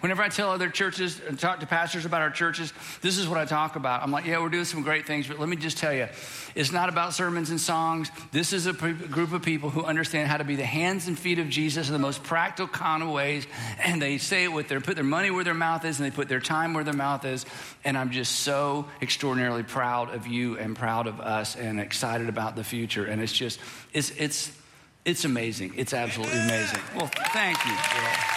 Whenever I tell other churches and talk to pastors about our churches, this is what I talk about. I'm like, yeah, we're doing some great things, but let me just tell you, it's not about sermons and songs. This is a group of people who understand how to be the hands and feet of Jesus in the most practical kind of ways, and they say it put their money where their mouth is, and they put their time where their mouth is, and I'm just so extraordinarily proud of you and proud of us and excited about the future, and it's just, it's amazing. It's absolutely amazing. Well, thank you. Yeah.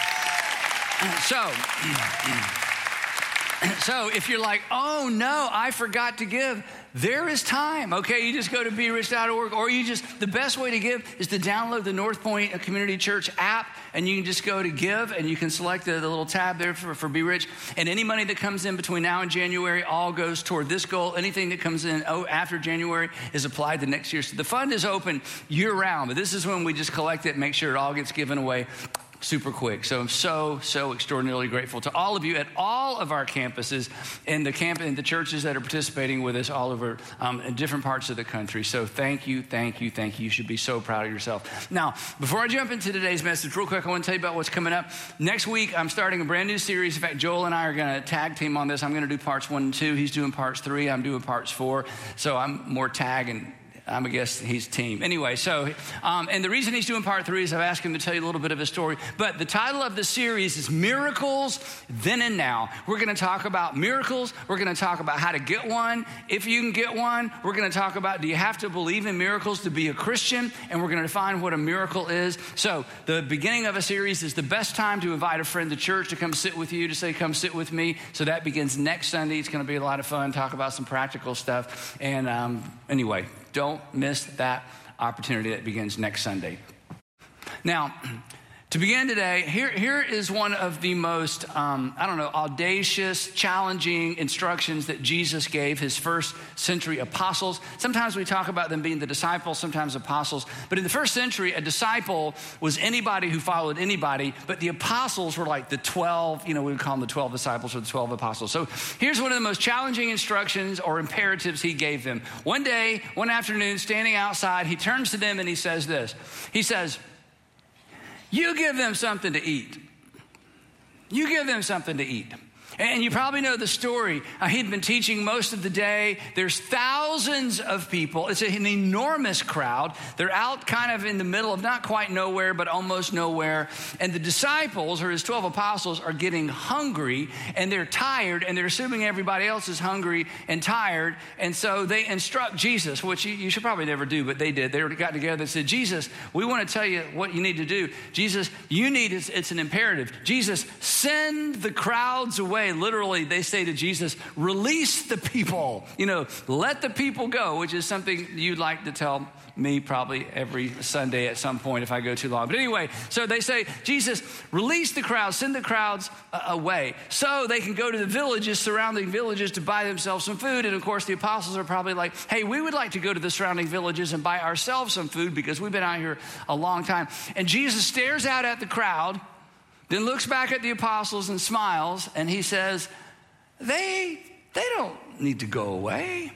So if you're like, oh no, I forgot to give, there is time, okay? You just go to BeRich.org, or the best way to give is to download the North Point Community Church app, and you can just go to give, and you can select the little tab there for Be Rich, and any money that comes in between now and January all goes toward this goal. Anything that comes in after January is applied to next year. So the fund is open year-round, but this is when we just collect it and make sure it all gets given away super quick. So I'm so extraordinarily grateful to all of you at all of our campuses and the churches that are participating with us all over in different parts of the country. So thank you. You should be so proud of yourself. Now, before I jump into today's message, real quick, I want to tell you about what's coming up. Next week, I'm starting a brand new series. In fact, Joel and I are going to tag team on this. I'm going to do parts 1 and 2. He's doing parts 3. I'm doing parts 4. So I'm more tag and I guess he's team. Anyway, and the reason he's doing part 3 is I've asked him to tell you a little bit of his story. But the title of the series is Miracles Then and Now. We're going to talk about miracles. We're going to talk about how to get one, if you can get one. We're going to talk about, do you have to believe in miracles to be a Christian? And we're going to define what a miracle is. So the beginning of a series is the best time to invite a friend to church to come sit with you, to say, come sit with me. So that begins next Sunday. It's going to be a lot of fun, talk about some practical stuff. And anyway, don't miss that opportunity that begins next Sunday. Now, to begin today, here is one of the most, audacious, challenging instructions that Jesus gave his first century apostles. Sometimes we talk about them being the disciples, sometimes apostles. But in the first century, a disciple was anybody who followed anybody. But the apostles were like the 12, we would call them the 12 disciples or the 12 apostles. So here's one of the most challenging instructions or imperatives he gave them. One day, one afternoon, standing outside, he turns to them and he says this. He says, you give them something to eat. You give them something to eat. And you probably know the story. He'd been teaching most of the day. There's thousands of people. It's an enormous crowd. They're out kind of in the middle of not quite nowhere, but almost nowhere. And the disciples, or his 12 apostles, are getting hungry, and they're tired, and they're assuming everybody else is hungry and tired. And so they instruct Jesus, which you should probably never do, but they did. They got together and said, Jesus, we want to tell you what you need to do. Jesus, it's an imperative. Jesus, send the crowds away. Literally, they say to Jesus, release the people, let the people go, which is something you'd like to tell me probably every Sunday at some point if I go too long. But anyway, so they say, Jesus, release the crowds, send the crowds away so they can go to the villages, surrounding villages, to buy themselves some food. And of course, the apostles are probably like, hey, we would like to go to the surrounding villages and buy ourselves some food because we've been out here a long time. And Jesus stares out at the crowd, then looks back at the apostles and smiles, and he says, they don't need to go away.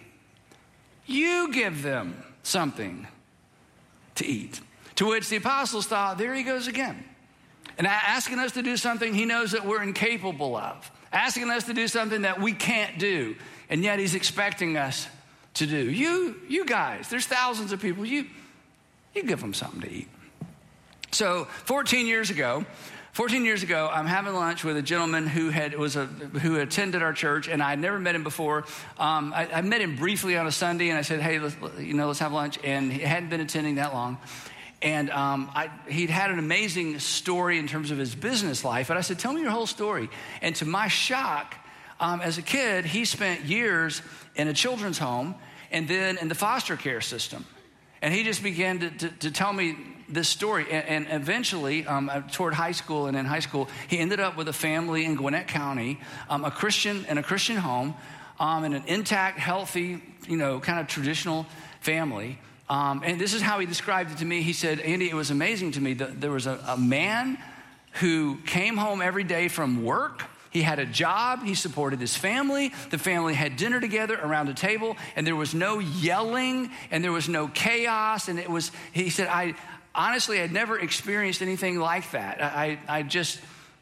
You give them something to eat. To which the apostles thought, there he goes again. And asking us to do something he knows that we're incapable of. Asking us to do something that we can't do. And yet he's expecting us to do. You guys, there's thousands of people. You give them something to eat. So 14 years ago, I'm having lunch with a gentleman who attended our church, and I had never met him before. I met him briefly on a Sunday, and I said, "Hey, let's have lunch." And he hadn't been attending that long, and he'd had an amazing story in terms of his business life. And I said, "Tell me your whole story." And to my shock, as a kid, he spent years in a children's home and then in the foster care system. And he just began to tell me this story. And eventually, toward high school and in high school, he ended up with a family in Gwinnett County, a Christian home, and an intact, healthy, kind of traditional family. And this is how he described it to me. He said, Andy, it was amazing to me that there was a man who came home every day from work. He had a job, he supported his family, the family had dinner together around a table, and there was no yelling, and there was no chaos, and he said, honestly, I'd never experienced anything like that.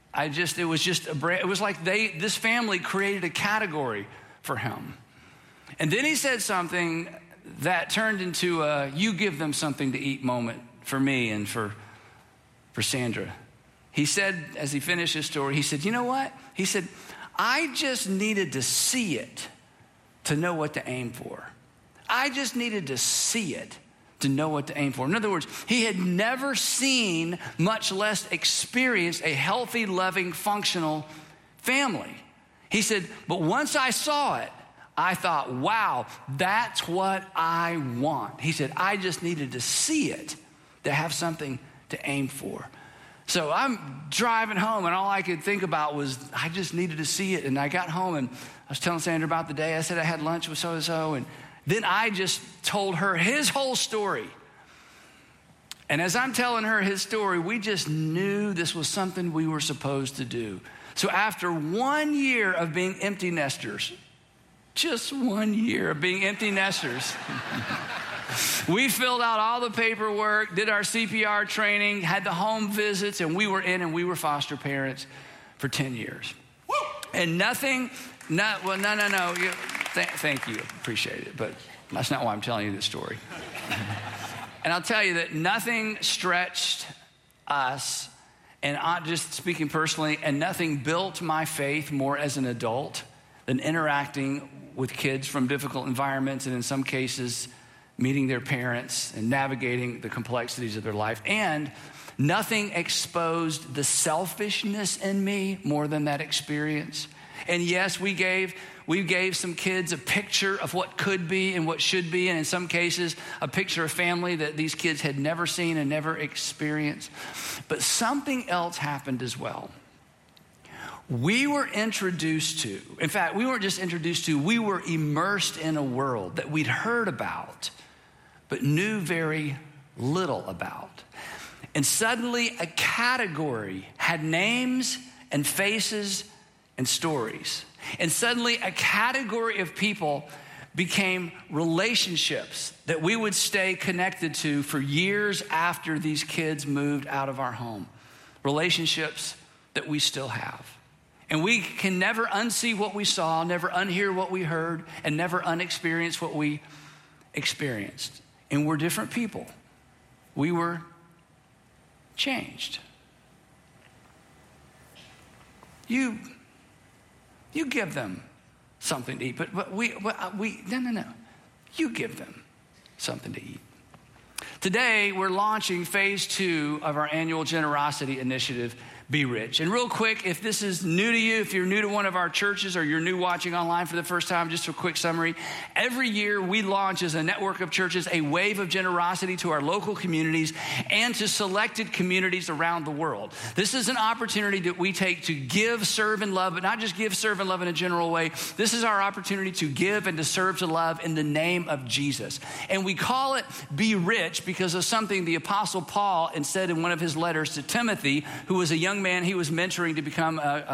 it was like this family created a category for him. And then he said something that turned into a you give them something to eat moment for me and for Sandra. He said, as he finished his story, he said, you know what? He said, I just needed to see it to know what to aim for. I just needed to see it to know what to aim for. In other words, he had never seen, much less experienced, a healthy, loving, functional family. He said, but once I saw it, I thought, wow, that's what I want. He said, I just needed to see it to have something to aim for. So I'm driving home, and all I could think about was I just needed to see it. And I got home, and I was telling Sandra about the day. I said I had lunch with so-and-so, and then I just told her his whole story. And as I'm telling her his story, we just knew this was something we were supposed to do. So after 1 year of being empty nesters, just 1 year of being empty nesters, we filled out all the paperwork, did our CPR training, had the home visits, and we were foster parents for 10 years. Woo! And no. Thank you, appreciate it, but that's not why I'm telling you this story. And I'll tell you that nothing stretched us, and I'm just speaking personally, and nothing built my faith more as an adult than interacting with kids from difficult environments, and in some cases, meeting their parents and navigating the complexities of their life. And nothing exposed the selfishness in me more than that experience. And yes, we gave some kids a picture of what could be and what should be, and in some cases, a picture of family that these kids had never seen and never experienced. But something else happened as well. We were introduced to, in fact, we weren't just introduced to, we were immersed in a world that we'd heard about, but knew very little about. And suddenly a category had names and faces and stories. And suddenly a category of people became relationships that we would stay connected to for years after these kids moved out of our home. Relationships that we still have. And we can never unsee what we saw, never unhear what we heard, and never unexperience what we experienced. And we're different people. We were changed. You give them something to eat, but no. You give them something to eat. Today, we're launching phase 2 of our annual generosity initiative, Be Rich. And real quick, if this is new to you, if you're new to one of our churches or you're new watching online for the first time, just a quick summary. Every year we launch as a network of churches a wave of generosity to our local communities and to selected communities around the world. This is an opportunity that we take to give, serve, and love, but not just give, serve, and love in a general way. This is our opportunity to give and to serve, to love in the name of Jesus. And we call it Be Rich because of something the Apostle Paul said in one of his letters to Timothy, who was a young man he was mentoring to become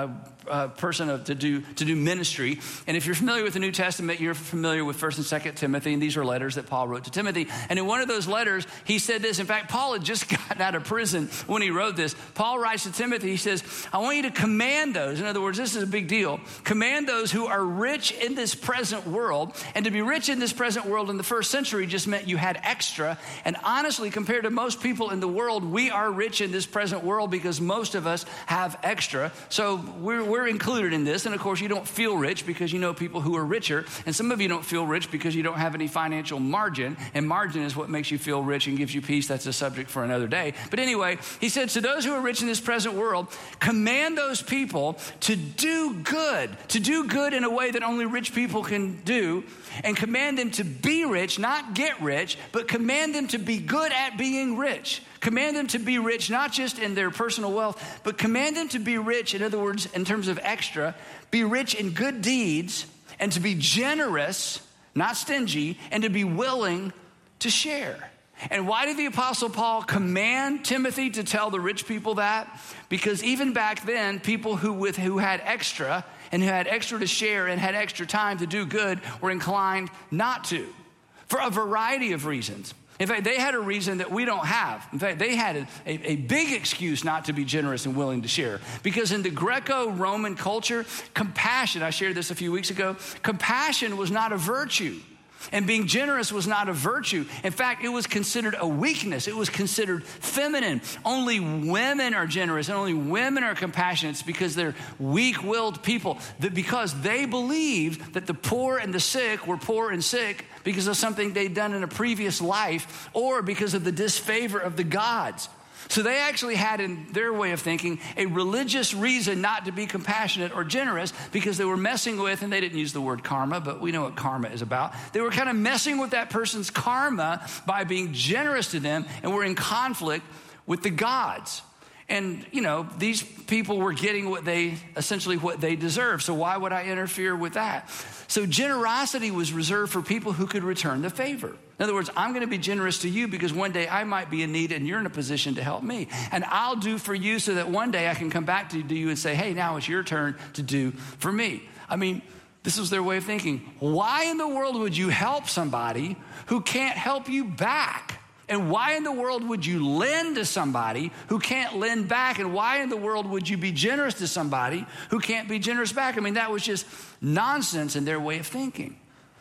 a person to do ministry. And if you're familiar with the New Testament, you're familiar with 1st and 2nd Timothy, and these are letters that Paul wrote to Timothy. And in one of those letters, he said this. In fact, Paul had just gotten out of prison when he wrote this. Paul writes to Timothy, he says, I want you to command those. In other words, this is a big deal. Command those who are rich in this present world. And to be rich in this present world in the first century just meant you had extra. And honestly, compared to most people in the world, we are rich in this present world because most of us have extra. So we're included in this. And of course, you don't feel rich because you know people who are richer. And some of you don't feel rich because you don't have any financial margin. And margin is what makes you feel rich and gives you peace. That's a subject for another day. But anyway, he said, to those who are rich in this present world, command those people to do good in a way that only rich people can do. And command them to be rich, not get rich, but command them to be good at being rich. Command them to be rich, not just in their personal wealth, but command them to be rich, in other words, in terms of extra, be rich in good deeds, and to be generous, not stingy, and to be willing to share. And why did the Apostle Paul command Timothy to tell the rich people that? Because even back then, people who had extra and who had extra to share and had extra time to do good were inclined not to, for a variety of reasons. In fact, they had a reason that we don't have. In fact, they had a big excuse not to be generous and willing to share. Because in the Greco-Roman culture, compassion, I shared this a few weeks ago, compassion was not a virtue. And being generous was not a virtue. In fact, it was considered a weakness. It was considered feminine. Only women are generous and only women are compassionate. It's because they're weak-willed people. Because they believed that the poor and the sick were poor and sick because of something they'd done in a previous life or because of the disfavor of the gods. So they actually had, in their way of thinking, a religious reason not to be compassionate or generous because they were messing with, and they didn't use the word karma, but we know what karma is about. They were kind of messing with that person's karma by being generous to them and were in conflict with the gods. And, these people were getting what they deserved. So why would I interfere with that? So generosity was reserved for people who could return the favor. In other words, I'm going to be generous to you because one day I might be in need and you're in a position to help me. And I'll do for you so that one day I can come back to you and say, hey, now it's your turn to do for me. I mean, this was their way of thinking. Why in the world would you help somebody who can't help you back? And why in the world would you lend to somebody who can't lend back? And why in the world would you be generous to somebody who can't be generous back? I mean, that was just nonsense in their way of thinking.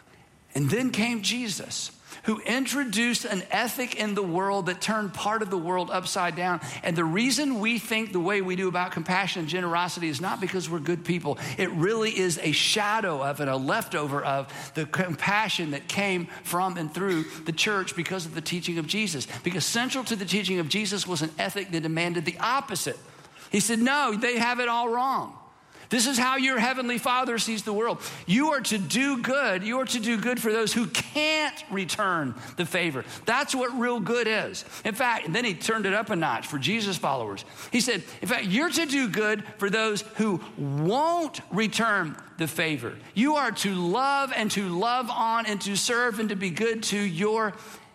And then came Jesus, who introduced an ethic in the world that turned part of the world upside down. And the reason we think the way we do about compassion and generosity is not because we're good people. It really is a shadow of and a leftover of the compassion that came from and through the church because of the teaching of Jesus. Because central to the teaching of Jesus was an ethic that demanded the opposite. He said, no, they have it all wrong. This is how your heavenly Father sees the world. You are to do good. You are to do good for those who can't return the favor. That's what real good is. In fact, and then he turned it up a notch for Jesus followers. He said, in fact, you're to do good for those who won't return the favor. You are to love and to love on and to serve and to be good to your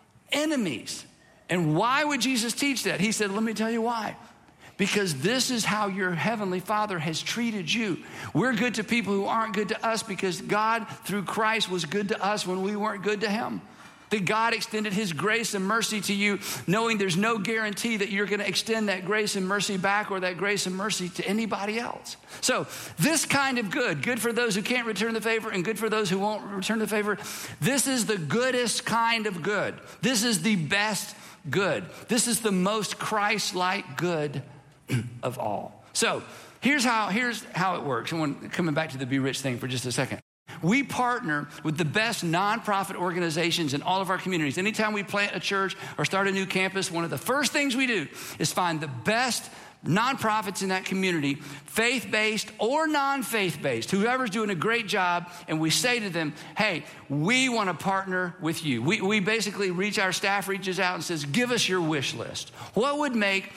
enemies. And why would Jesus teach that? He said, let me tell you why. Because this is how your heavenly Father has treated you. We're good to people who aren't good to us because God, through Christ, was good to us when we weren't good to him. That God extended his grace and mercy to you, knowing there's no guarantee that you're going to extend that grace and mercy back or that grace and mercy to anybody else. So this kind of good for those who can't return the favor and good for those who won't return the favor, this is the goodest kind of good. This is the best good. This is the most Christ-like good of all. So here's how it works. Coming back to the Be Rich thing for just a second. We partner with the best nonprofit organizations in all of our communities. Anytime we plant a church or start a new campus, one of the first things we do is find the best nonprofits in that community, faith-based or non-faith-based, whoever's doing a great job, and we say to them, hey, we want to partner with you. We basically our staff reaches out and says, give us your wish list. What would make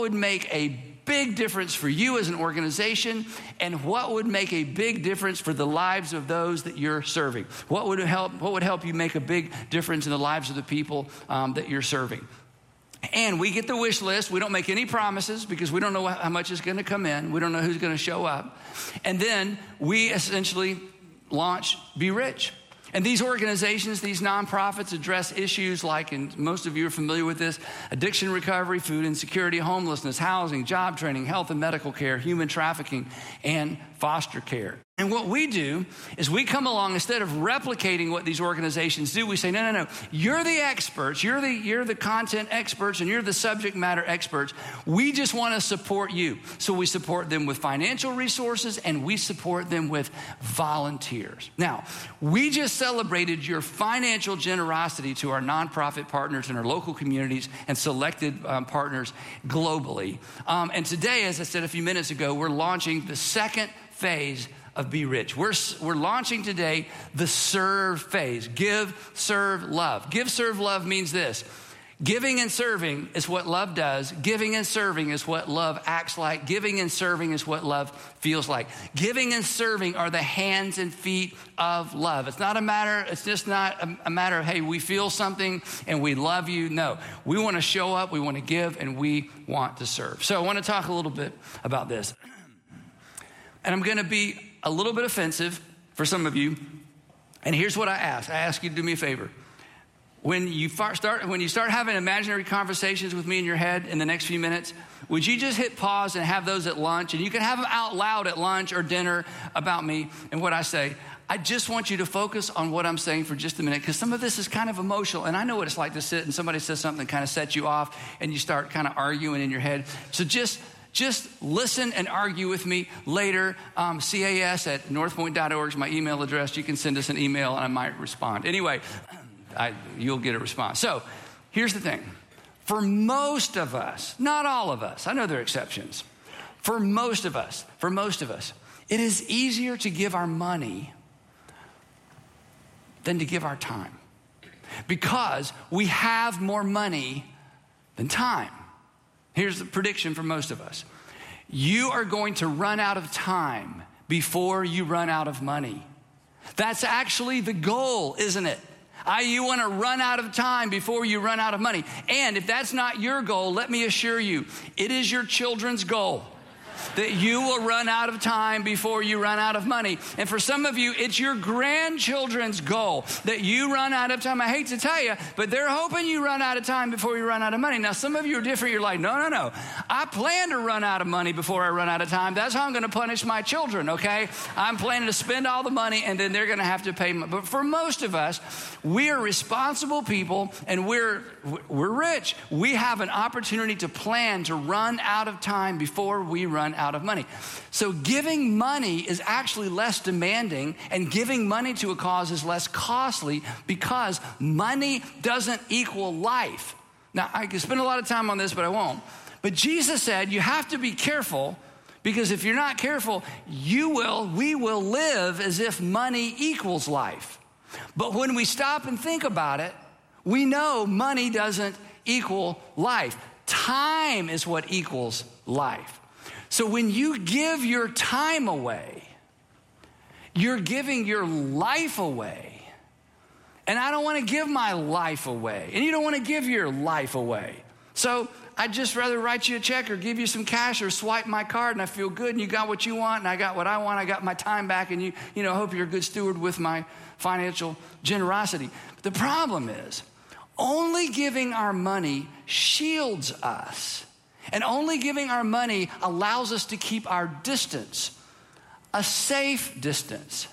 a big difference for you as an organization, and what would make a big difference for the lives of those that you're serving? What would help you make a big difference in the lives of the people that you're serving? And we get the wish list. We don't make any promises because we don't know how much is going to come in. We don't know who's going to show up. And then we essentially launch Be Rich. And these organizations, these nonprofits address issues like, and most of you are familiar with this, addiction recovery, food insecurity, homelessness, housing, job training, health and medical care, human trafficking, and foster care. And what we do is we come along, instead of replicating what these organizations do, we say, no. You're the experts. You're the content experts and you're the subject matter experts. We just want to support you. So we support them with financial resources and we support them with volunteers. Now, we just celebrated your financial generosity to our nonprofit partners in our local communities and selected partners globally. And today, as I said a few minutes ago, we're launching the second phase of Be Rich. We're launching today the serve phase. Give, serve, love. Give, serve, love means this. Giving and serving is what love does. Giving and serving is what love acts like. Giving and serving is what love feels like. Giving and serving are the hands and feet of love. It's just not a matter of, hey, we feel something and we love you. No, we want to show up, we want to give, and we want to serve. So I want to talk a little bit about this. And I'm going to be a little bit offensive for some of you. And here's what I ask. I ask you to do me a favor. when you start having imaginary conversations with me in your head in the next few minutes, would you just hit pause and have those at lunch? And you can have them out loud at lunch or dinner about me and what I say. I just want you to focus on what I'm saying for just a minute, because some of this is kind of emotional. And I know what it's like to sit and somebody says something that kind of sets you off and you start kind of arguing in your head. So just listen and argue with me later. cas@northpoint.org is my email address. You can send us an email and I might respond. Anyway, you'll get a response. So here's the thing. For most of us, not all of us, I know there are exceptions. For most of us, it is easier to give our money than to give our time, because we have more money than time. Here's the prediction for most of us. You are going to run out of time before you run out of money. That's actually the goal, isn't it? You want to run out of time before you run out of money. And if that's not your goal, let me assure you, it is your children's goal that you will run out of time before you run out of money. And for some of you, it's your grandchildren's goal that you run out of time. I hate to tell you, but they're hoping you run out of time before you run out of money. Now, some of you are different. You're like, no. I plan to run out of money before I run out of time. That's how I'm going to punish my children, okay? I'm planning to spend all the money, and then they're going to have to pay. But for most of us, we are responsible people, and we're rich. We have an opportunity to plan to run out of time before we run out of money. So giving money is actually less demanding, and giving money to a cause is less costly, because money doesn't equal life. Now, I could spend a lot of time on this, but I won't. But Jesus said you have to be careful, because if you're not careful, we will live as if money equals life. But when we stop and think about it, we know money doesn't equal life. Time is what equals life. So when you give your time away, you're giving your life away. And I don't want to give my life away. And you don't want to give your life away. So I'd just rather write you a check or give you some cash or swipe my card, and I feel good, and you got what you want, and I got what I want. I got my time back, and you hope you're a good steward with my financial generosity. But the problem is, only giving our money shields us. And only giving our money allows us to keep our distance, a safe distance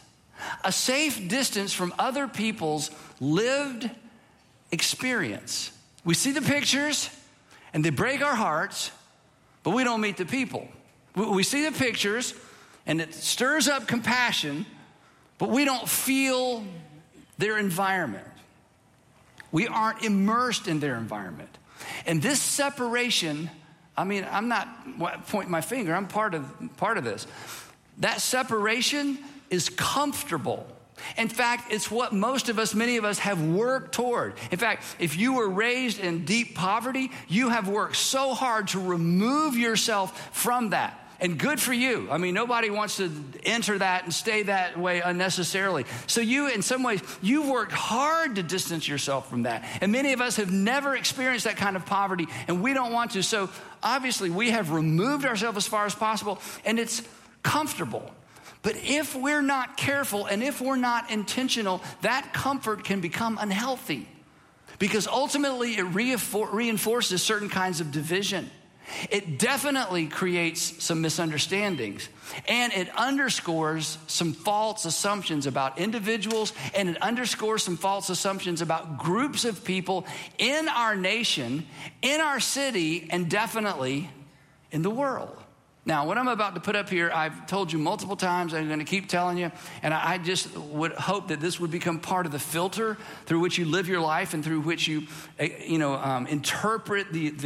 from other people's lived experience. We see the pictures and they break our hearts, but we don't meet the people. We see the pictures and it stirs up compassion, but we don't feel their environment. We aren't immersed in their environment. And this separation, I'm not pointing my finger. I'm part of this. That separation is comfortable. In fact, it's what many of us have worked toward. In fact, if you were raised in deep poverty, you have worked so hard to remove yourself from that. And good for you. Nobody wants to enter that and stay that way unnecessarily. So in some ways, you've worked hard to distance yourself from that. And many of us have never experienced that kind of poverty, and we don't want to. So obviously, we have removed ourselves as far as possible, and it's comfortable. But if we're not careful and if we're not intentional, that comfort can become unhealthy, because ultimately it reinforces certain kinds of division. It definitely creates some misunderstandings, and it underscores some false assumptions about individuals, and it underscores some false assumptions about groups of people in our nation, in our city, and definitely in the world. Now, what I'm about to put up here, I've told you multiple times, I'm going to keep telling you, and I just would hope that this would become part of the filter through which you live your life and through which you, interpret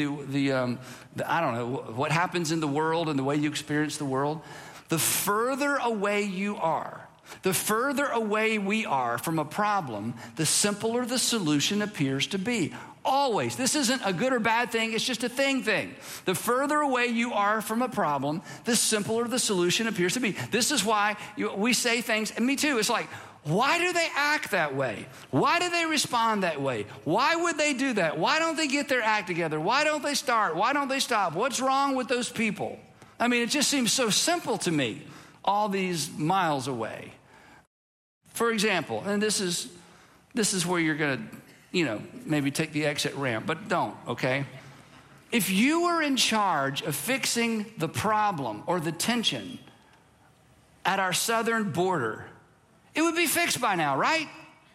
I don't know, what happens in the world and the way you experience the world. The further away you are, the further away we are from a problem, the simpler the solution appears to be. Always. This isn't a good or bad thing. It's just a thing. The further away you are from a problem, the simpler the solution appears to be. This is why we say things, and me too. It's like, why do they act that way? Why do they respond that way? Why would they do that? Why don't they get their act together? Why don't they start? Why don't they stop? What's wrong with those people? It just seems so simple to me, all these miles away. For example, and this is where you're going to maybe take the exit ramp, but don't, okay? If you were in charge of fixing the problem or the tension at our southern border, it would be fixed by now, right?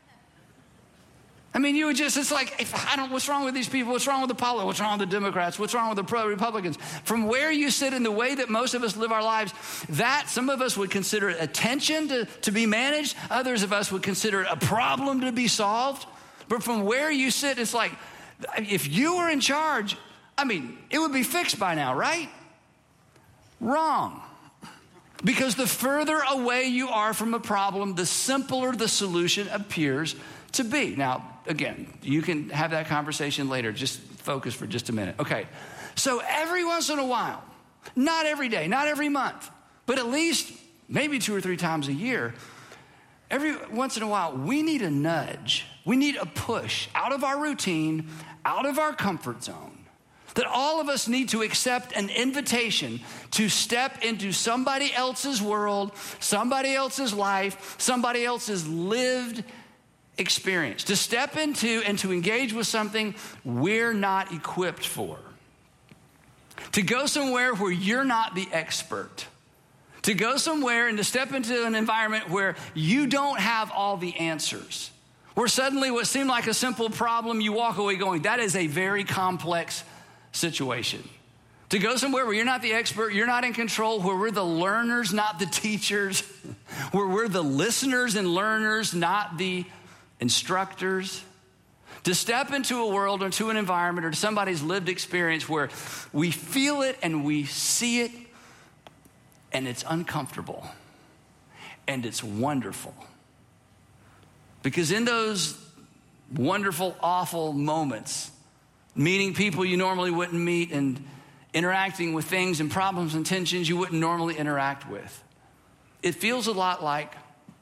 I mean, you would just, it's like, what's wrong with these people? What's wrong with the politics? What's wrong with the Democrats? What's wrong with the pro-Republicans? From where you sit in the way that most of us live our lives, that some of us would consider a tension to be managed. Others of us would consider it a problem to be solved. But from where you sit, it's like, if you were in charge, it would be fixed by now, right? Wrong. Because the further away you are from a problem, the simpler the solution appears to be. Now, again, you can have that conversation later. Just focus for just a minute. Okay, so every once in a while, not every day, not every month, but at least maybe 2 or 3 times a year, every once in a while, we need a nudge. We need a push out of our routine, out of our comfort zone. That all of us need to accept an invitation to step into somebody else's world, somebody else's life, somebody else's lived experience, to step into and to engage with something we're not equipped for, to go somewhere where you're not the expert, to go somewhere and to step into an environment where you don't have all the answers, where suddenly what seemed like a simple problem, you walk away going, that is a very complex situation. To go somewhere where you're not the expert, you're not in control, where we're the learners, not the teachers, where we're the listeners and learners, not the instructors, to step into a world or to an environment or to somebody's lived experience where we feel it and we see it and it's uncomfortable and it's wonderful. Because in those wonderful, awful moments, meeting people you normally wouldn't meet and interacting with things and problems and tensions you wouldn't normally interact with, it feels a lot like,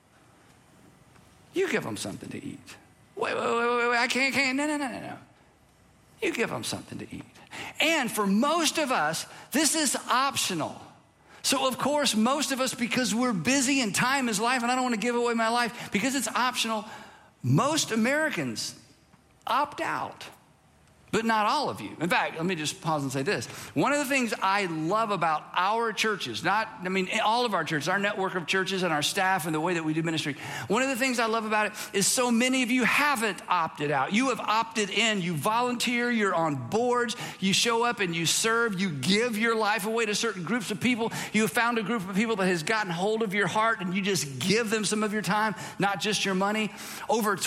you give them something to eat. Wait, I can't, no. You give them something to eat. And for most of us, this is optional. So of course, most of us, because we're busy and time is life, and I don't want to give away my life, because it's optional, most Americans opt out. But not all of you. In fact, let me just pause and say this. One of the things I love about our churches, all of our churches, our network of churches and our staff and the way that we do ministry, one of the things I love about it is so many of you haven't opted out. You have opted in. You volunteer. You're on boards. You show up and you serve. You give your life away to certain groups of people. You have found a group of people that has gotten hold of your heart and you just give them some of your time, not just your money. Over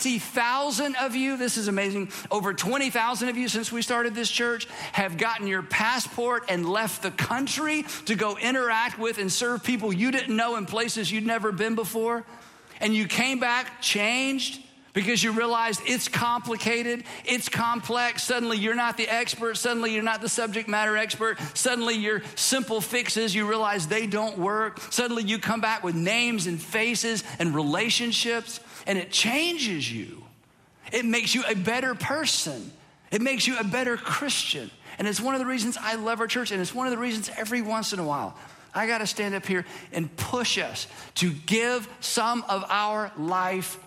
20,000 of you, this is amazing, over 20,000 of you since we started this church have gotten your passport and left the country to go interact with and serve people you didn't know in places you'd never been before. And you came back changed because you realized it's complicated, it's complex. Suddenly you're not the expert. Suddenly you're not the subject matter expert. Suddenly your simple fixes, you realize they don't work. Suddenly you come back with names and faces and relationships, and it changes you. It makes you a better person. It makes you a better Christian. And it's one of the reasons I love our church. And it's one of the reasons every once in a while, I got to stand up here and push us to give some of our life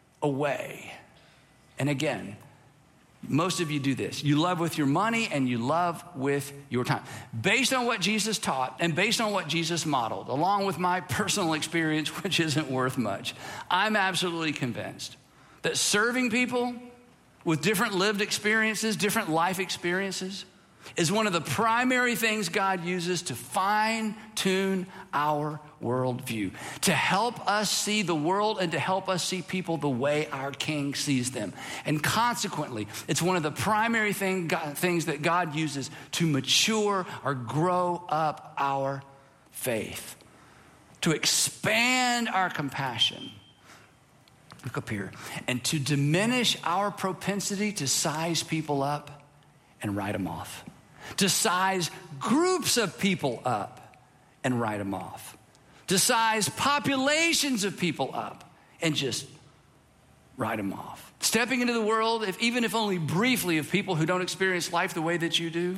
away. And again, most of you do this. You love with your money and you love with your time. Based on what Jesus taught and based on what Jesus modeled, along with my personal experience, which isn't worth much, I'm absolutely convinced that serving people with different lived experiences, different life experiences, is one of the primary things God uses to fine-tune our worldview, to help us see the world and to help us see people the way our King sees them. And consequently, it's one of the primary things that God uses to mature or grow up our faith, to expand our compassion. Look up here. And to diminish our propensity to size people up and write them off. To size groups of people up and write them off. To size populations of people up and just write them off. Stepping into the world, even if only briefly, of people who don't experience life the way that you do,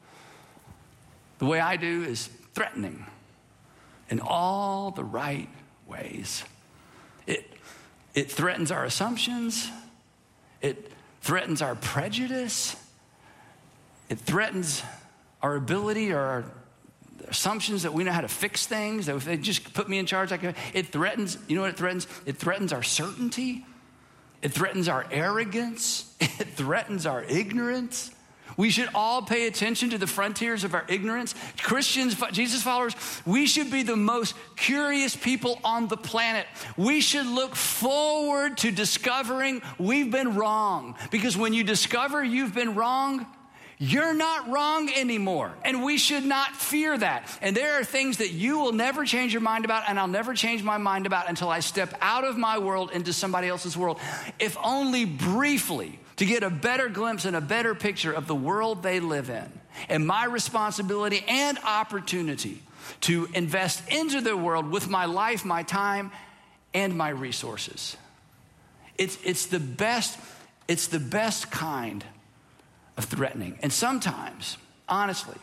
the way I do, is threatening in all the right ways. It threatens our assumptions. It threatens our prejudice. It threatens our ability or our assumptions that we know how to fix things, that if they just put me in charge, it threatens, you know what it threatens? It threatens our certainty. It threatens our arrogance. It threatens our ignorance. We should all pay attention to the frontiers of our ignorance. Christians, Jesus followers, we should be the most curious people on the planet. We should look forward to discovering we've been wrong. Because when you discover you've been wrong, you're not wrong anymore, and we should not fear that. And there are things that you will never change your mind about, and I'll never change my mind about until I step out of my world into somebody else's world, if only briefly, to get a better glimpse and a better picture of the world they live in, and my responsibility and opportunity to invest into their world with my life, my time, and my resources. It's the best kind of threatening. And sometimes, honestly,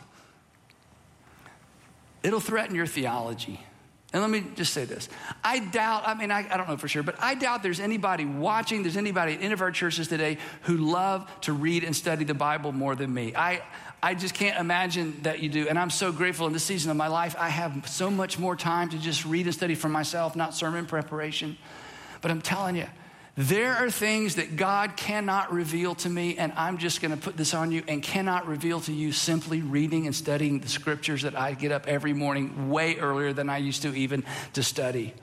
it'll threaten your theology. And let me just say this. I don't know for sure, but I doubt there's anybody watching, there's anybody in any of our churches today who love to read and study the Bible more than me. I just can't imagine that you do. And I'm so grateful in this season of my life, I have so much more time to just read and study for myself, not sermon preparation. But I'm telling you, there are things that God cannot reveal to me, and I'm just going to put this on you, and cannot reveal to you simply reading and studying the scriptures that I get up every morning way earlier than I used to even to study.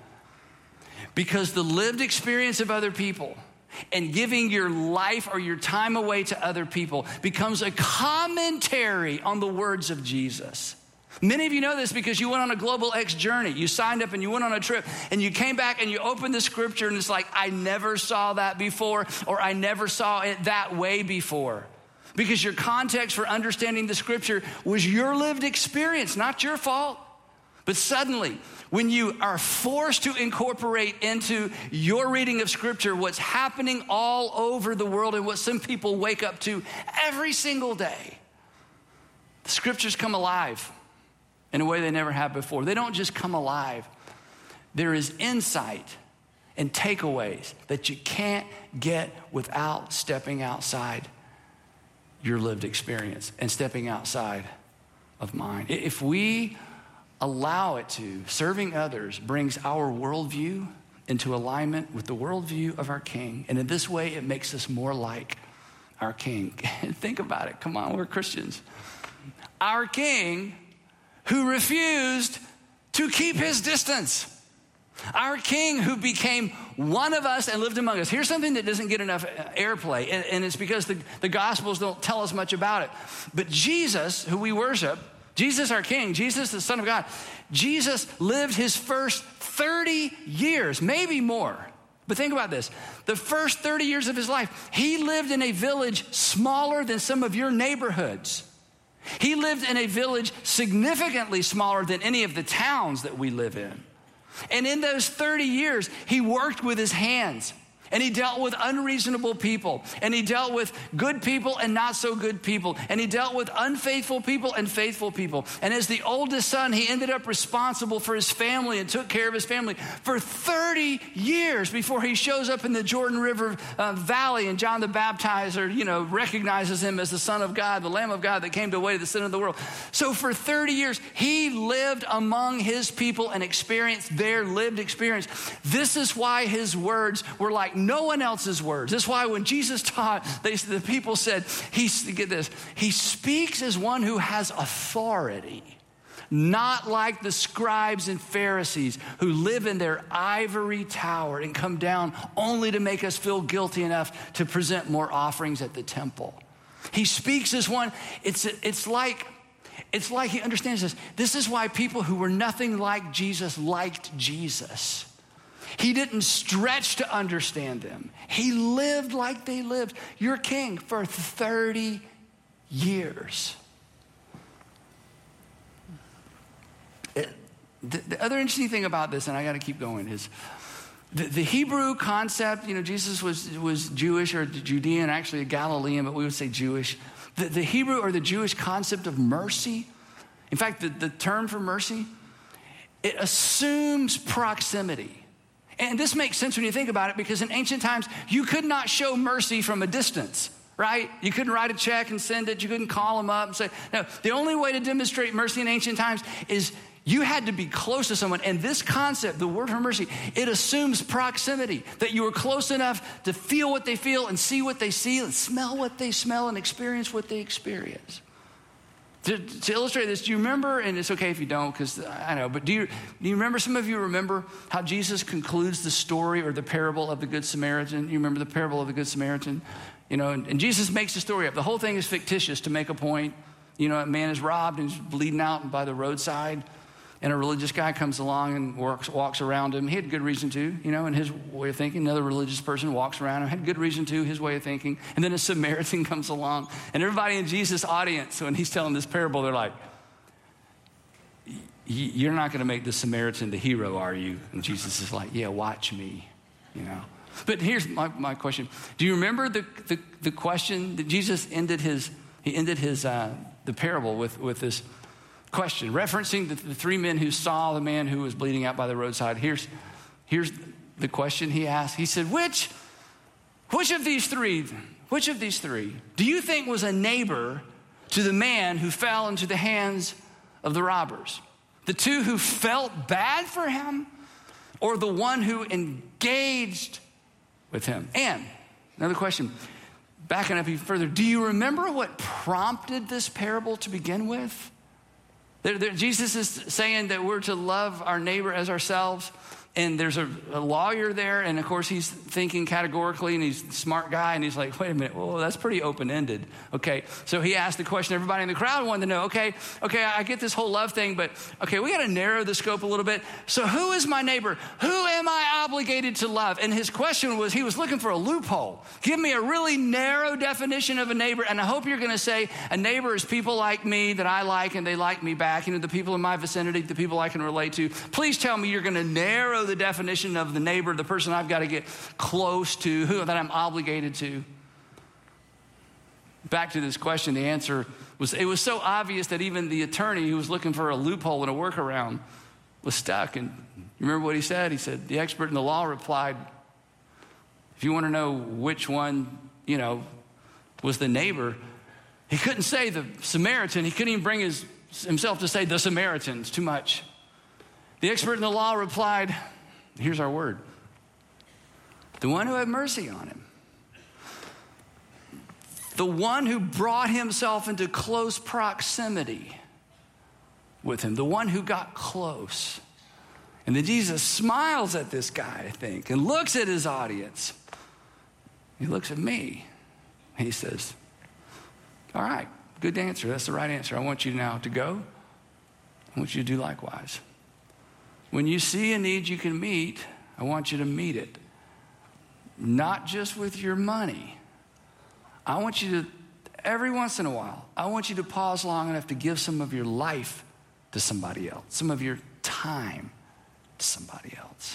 Because the lived experience of other people and giving your life or your time away to other people becomes a commentary on the words of Jesus. Many of you know this because you went on a Global X journey. You signed up and you went on a trip and you came back and you opened the scripture and it's like, I never saw that before, or I never saw it that way before. Because your context for understanding the scripture was your lived experience, not your fault. But suddenly, when you are forced to incorporate into your reading of scripture what's happening all over the world and what some people wake up to every single day, the scriptures come alive in a way they never have before. They don't just come alive. There is insight and takeaways that you can't get without stepping outside your lived experience and stepping outside of mine. If we allow it to, serving others brings our worldview into alignment with the worldview of our King. And in this way, it makes us more like our King. Think about it. Come on, we're Christians. Our King who refused to keep his distance. Our King who became one of us and lived among us. Here's something that doesn't get enough airplay, and it's because the Gospels don't tell us much about it. But Jesus, who we worship, Jesus our King, Jesus the Son of God, Jesus lived his first 30 years, maybe more. But think about this. The first 30 years of his life, he lived in a village smaller than some of your neighborhoods. He lived in a village significantly smaller than any of the towns that we live in. And in those 30 years, he worked with his hands. And he dealt with unreasonable people. And he dealt with good people and not so good people. And he dealt with unfaithful people and faithful people. And as the oldest son, he ended up responsible for his family and took care of his family for 30 years before he shows up in the Jordan River Valley. And John the Baptizer, recognizes him as the Son of God, the Lamb of God that came to away the sin of the world. So for 30 years, he lived among his people and experienced their lived experience. This is why his words were like no one else's words. That's why when Jesus taught, the people said, get this, he speaks as one who has authority, not like the scribes and Pharisees who live in their ivory tower and come down only to make us feel guilty enough to present more offerings at the temple. He speaks as one, it's like he understands this. This is why people who were nothing like Jesus liked Jesus. He didn't stretch to understand them. He lived like they lived. Your King for 30 years. The other interesting thing about this, and I got to keep going, is the Hebrew concept. Jesus was Jewish or Judean, actually a Galilean, but we would say Jewish. The Hebrew or the Jewish concept of mercy. In fact, the term for mercy, it assumes proximity. And this makes sense when you think about it, because in ancient times, you could not show mercy from a distance, right? You couldn't write a check and send it. You couldn't call them up and say, no. The only way to demonstrate mercy in ancient times is you had to be close to someone. And this concept, the word for mercy, it assumes proximity, that you were close enough to feel what they feel and see what they see and smell what they smell and experience what they experience. To illustrate this, do you remember, and it's okay if you don't, because I know, but do you remember, some of you remember how Jesus concludes the story or the parable of the Good Samaritan? You remember the parable of the Good Samaritan? You know, and Jesus makes the story up. The whole thing is fictitious to make a point. You know, a man is robbed and he's bleeding out by the roadside, and a religious guy comes along and walks around him. He had good reason to, you know, in his way of thinking. Another religious person walks around him, had good reason to, his way of thinking. And then a Samaritan comes along, and everybody in Jesus' audience, when he's telling this parable, they're like, you're not going to make the Samaritan the hero, are you? And Jesus is like, yeah, watch me, you know. But here's my question. Do you remember the question that Jesus ended the parable with this question, referencing the three men who saw the man who was bleeding out by the roadside? Here's the question he asked. He said, which of these three do you think was a neighbor to the man who fell into the hands of the robbers? The two who felt bad for him, or the one who engaged with him? And another question, backing up even further, do you remember what prompted this parable to begin with? Jesus is saying that we're to love our neighbor as ourselves. And there's a lawyer there, and of course he's thinking categorically, and he's a smart guy, and he's like, wait a minute, well, that's pretty open-ended. Okay, so he asked the question everybody in the crowd wanted to know. Okay, I get this whole love thing, but okay, we got to narrow the scope a little bit. So who is my neighbor? Who am I obligated to love? And his question was, he was looking for a loophole. Give me a really narrow definition of a neighbor, and I hope you're going to say a neighbor is people like me that I like and they like me back. You know, the people in my vicinity, the people I can relate to. Please tell me you're going to narrow the definition of the neighbor, the person I've got to get close to, who that I'm obligated to. Back to this question, the answer was, it was so obvious that even the attorney who was looking for a loophole and a workaround was stuck. And you remember what he said? He said, the expert in the law replied, if you want to know which one, you know, was the neighbor, he couldn't say the Samaritan. He couldn't even bring himself to say the Samaritans, too much. The expert in the law replied, here's our word, the one who had mercy on him. The one who brought himself into close proximity with him. The one who got close. And then Jesus smiles at this guy, I think, and looks at his audience. He looks at me. And he says, all right, good answer. That's the right answer. I want you now to go. I want you to do likewise. When you see a need you can meet, I want you to meet it. Not just with your money. I want you to, every once in a while, I want you to pause long enough to give some of your life to somebody else, some of your time to somebody else.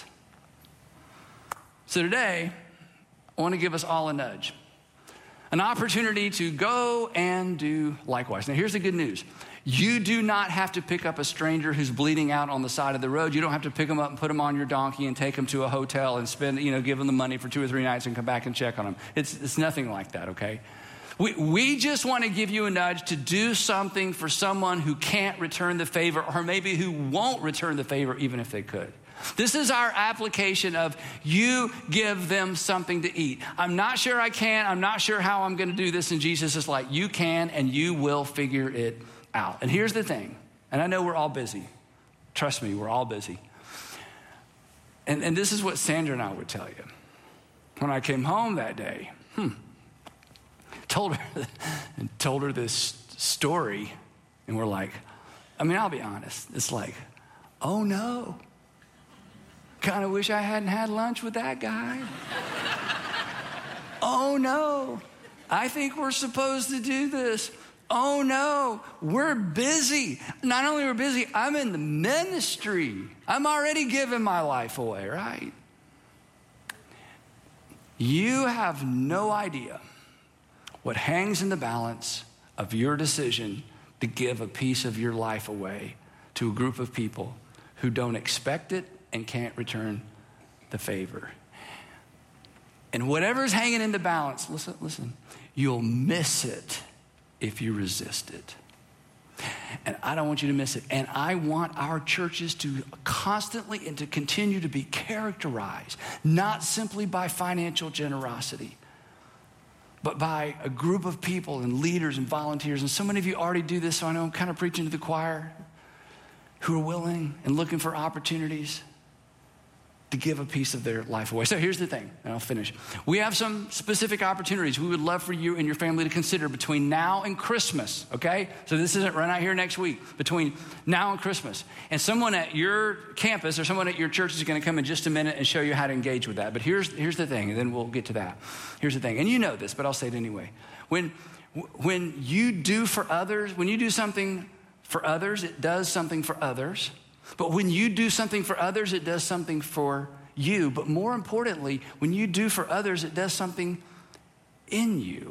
So today, I want to give us all a nudge, an opportunity to go and do likewise. Now, here's the good news. You do not have to pick up a stranger who's bleeding out on the side of the road. You don't have to pick them up and put them on your donkey and take them to a hotel and spend, give them the money for 2 or 3 nights and come back and check on them. It's nothing like that, okay? We just want to give you a nudge to do something for someone who can't return the favor, or maybe who won't return the favor even if they could. This is our application of you give them something to eat. I'm not sure I can. I'm not sure how I'm going to do this. And Jesus is like, you can and you will figure it out. And here's the thing, and I know we're all busy. Trust me, we're all busy. And this is what Sandra and I would tell you. When I came home that day, told her this story, and we're like, I'll be honest, it's like, oh no, kind of wish I hadn't had lunch with that guy. Oh no, I think we're supposed to do this. Oh no, we're busy. Not only we're busy, I'm in the ministry. I'm already giving my life away, right? You have no idea what hangs in the balance of your decision to give a piece of your life away to a group of people who don't expect it and can't return the favor. And whatever's hanging in the balance, listen, you'll miss it if you resist it. And I don't want you to miss it. And I want our churches to constantly and to continue to be characterized, not simply by financial generosity, but by a group of people and leaders and volunteers. And so many of you already do this, so I know I'm kind of preaching to the choir, who are willing and looking for opportunities to give a piece of their life away. So here's the thing, and I'll finish. We have some specific opportunities we would love for you and your family to consider between now and Christmas, okay? So this isn't right out here next week, between now and Christmas. And someone at your campus or someone at your church is going to come in just a minute and show you how to engage with that. But here's the thing, and then we'll get to that. Here's the thing, and you know this, but I'll say it anyway. When you do for others, when you do something for others, it does something for others. But when you do something for others, it does something for you. But more importantly, when you do for others, it does something in you.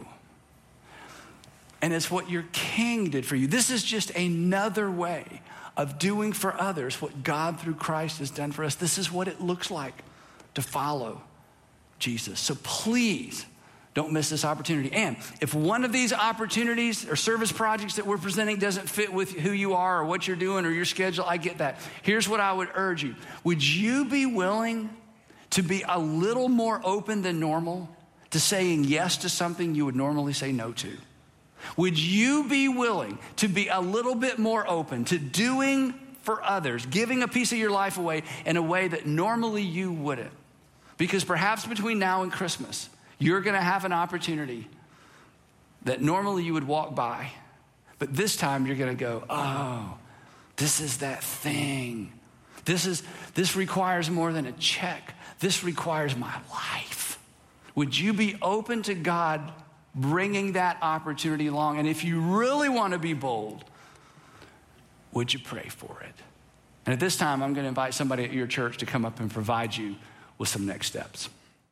And it's what your King did for you. This is just another way of doing for others what God through Christ has done for us. This is what it looks like to follow Jesus. So please, don't miss this opportunity. And if one of these opportunities or service projects that we're presenting doesn't fit with who you are or what you're doing or your schedule, I get that. Here's what I would urge you. Would you be willing to be a little more open than normal to saying yes to something you would normally say no to? Would you be willing to be a little bit more open to doing for others, giving a piece of your life away in a way that normally you wouldn't? Because perhaps between now and Christmas, you're going to have an opportunity that normally you would walk by, but this time you're going to go, oh, this is that thing. This requires more than a check. This requires my life. Would you be open to God bringing that opportunity along? And if you really want to be bold, would you pray for it? And at this time, I'm going to invite somebody at your church to come up and provide you with some next steps.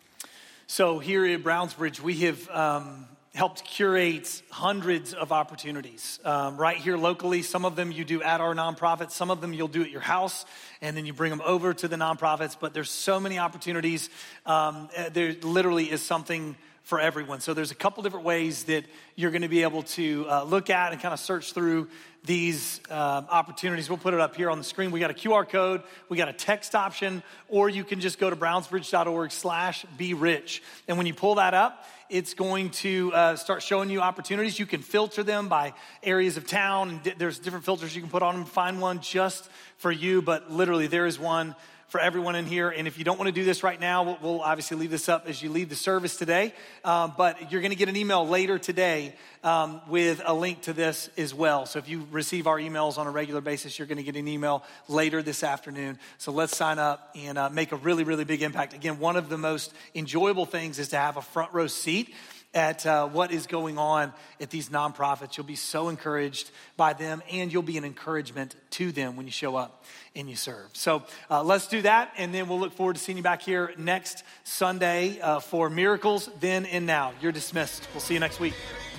So here at Brownsbridge, we have helped curate hundreds of opportunities right here locally. Some of them you do at our nonprofits. Some of them you'll do at your house, and then you bring them over to the nonprofits. But there's so many opportunities. There literally is something for everyone. So there's a couple different ways that you're going to be able to look at and kind of search through these opportunities. We'll put it up here on the screen. We got a QR code, we got a text option, or you can just go to brownsbridge.org/be-rich. And when you pull that up, it's going to start showing you opportunities. You can filter them by areas of town, and there's different filters you can put on them. Find one just for you, but literally there is one for everyone in here. And if you don't want to do this right now, we'll obviously leave this up as you leave the service today. But you're going to get an email later today with a link to this as well. So if you receive our emails on a regular basis, you're going to get an email later this afternoon. So let's sign up and make a really, really big impact. Again, one of the most enjoyable things is to have a front row seat at what is going on at these nonprofits. You'll be so encouraged by them, and you'll be an encouragement to them when you show up and you serve. So let's do that, and then we'll look forward to seeing you back here next Sunday for Miracles Then and Now. You're dismissed. We'll see you next week.